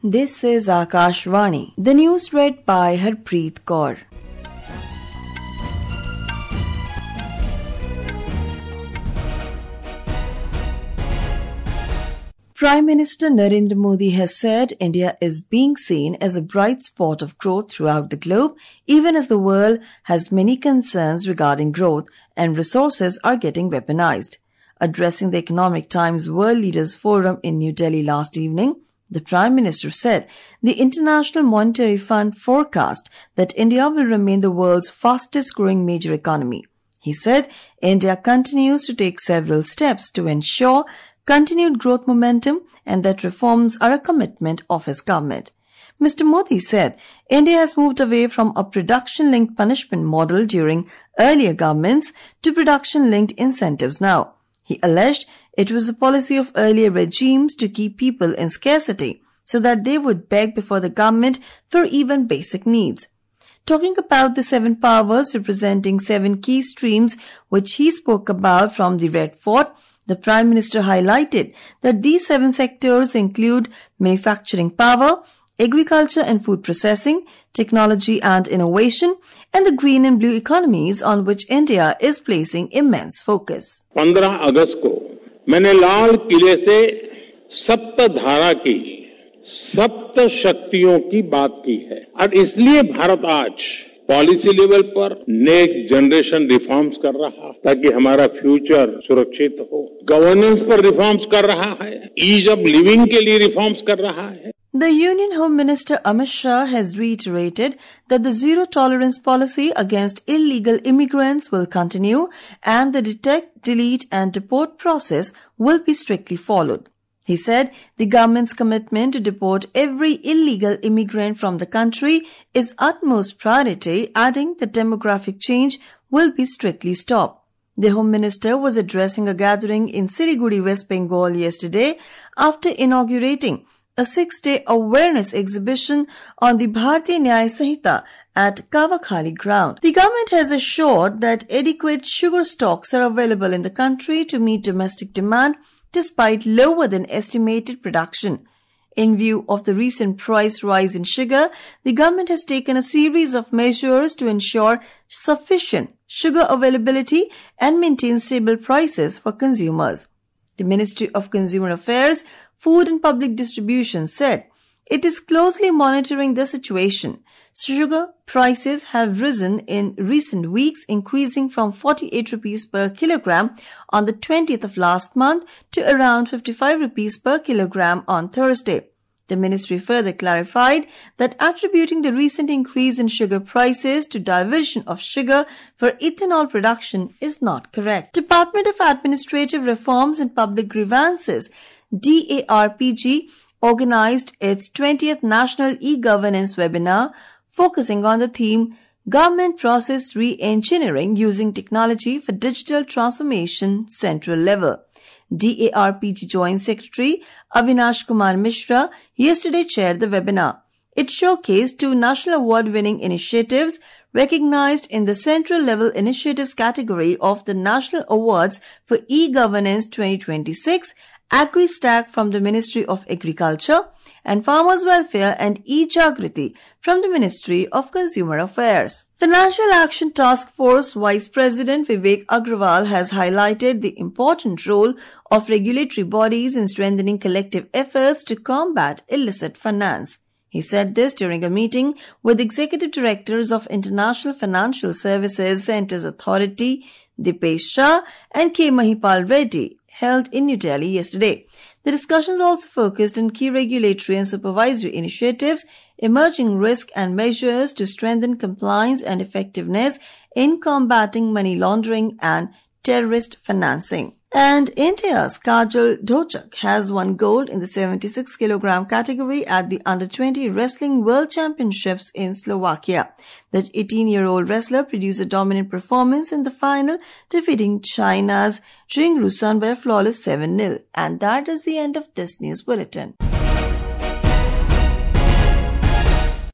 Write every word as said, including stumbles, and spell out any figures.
This is Akashvani. The news read by Harpreet Kaur. Prime Minister Narendra Modi has said India is being seen as a bright spot of growth throughout the globe, even as the world has many concerns regarding growth and resources are getting weaponized. Addressing the Economic Times World Leaders Forum in New Delhi last evening, the Prime Minister said the International Monetary Fund forecast that India will remain the world's fastest growing major economy. He said India continues to take several steps to ensure continued growth momentum and that reforms are a commitment of his government. Mister Modi said India has moved away from a production-linked punishment model during earlier governments to production-linked incentives now. He alleged it was the policy of earlier regimes to keep people in scarcity so that they would beg before the government for even basic needs. Talking about the seven powers representing seven key streams which he spoke about from the Red Fort, the Prime Minister highlighted that these seven sectors include manufacturing power, agriculture and food processing, technology and innovation, and the green and blue economies on which India is placing immense focus. पंद्रह अगस्त को मैंने लाल किले से सप्त धारा की सप्त शक्तियों की बात की है और इसलिए भारत आज पॉलिसी लेवल पर नेक्स्ट जनरेशन रिफॉर्म्स कर रहा है ताकि हमारा फ्यूचर सुरक्षित हो। गवर्नेंस पर रिफॉर्म्स कर रहा है, ईज ऑफ लिविंग के लिए रिफॉर्म्स कर रहा है। The Union Home Minister Amit Shah has reiterated that the zero-tolerance policy against illegal immigrants will continue and the detect, delete and deport process will be strictly followed. He said the government's commitment to deport every illegal immigrant from the country is utmost priority, adding that demographic change will be strictly stopped. The Home Minister was addressing a gathering in Siliguri, West Bengal yesterday after inaugurating a six-day awareness exhibition on the Bharatiya Nyaya Sanhita at Kavakhali ground. The government has assured that adequate sugar stocks are available in the country to meet domestic demand despite lower than estimated production. In view of the recent price rise in sugar, the government has taken a series of measures to ensure sufficient sugar availability and maintain stable prices for consumers. The Ministry of Consumer Affairs, Food and Public Distribution said it is closely monitoring the situation. Sugar prices have risen in recent weeks, increasing from forty-eight rupees per kilogram on the twentieth of last month to around fifty-five rupees per kilogram on Thursday. The ministry further clarified that attributing the recent increase in sugar prices to diversion of sugar for ethanol production is not correct. Department of Administrative Reforms and Public Grievances D A R P G organized its twentieth National E-Governance webinar focusing on the theme Government Process Re-Engineering Using Technology for Digital Transformation Central Level. D A R P G Joint Secretary Avinash Kumar Mishra yesterday chaired the webinar. It showcased two national award-winning initiatives recognized in the Central Level Initiatives category of the National Awards for E-Governance twenty twenty-six, AgriStack from the Ministry of Agriculture, and Farmers Welfare and E-Jagriti from the Ministry of Consumer Affairs. Financial Action Task Force Vice President Vivek Agrawal has highlighted the important role of regulatory bodies in strengthening collective efforts to combat illicit finance. He said this during a meeting with executive directors of International Financial Services Centers Authority, Dipesh Shah and K. Mahipal Reddy, held in New Delhi yesterday. The discussions also focused on key regulatory and supervisory initiatives, emerging risk and measures to strengthen compliance and effectiveness in combating money laundering and terrorist financing. And India's Kajal Dhochak has won gold in the seventy-six kilogram category at the under twenty Wrestling World Championships in Slovakia. The eighteen-year-old wrestler produced a dominant performance in the final, defeating China's Jingru Sun by a flawless seven nil. And that is the end of this news bulletin.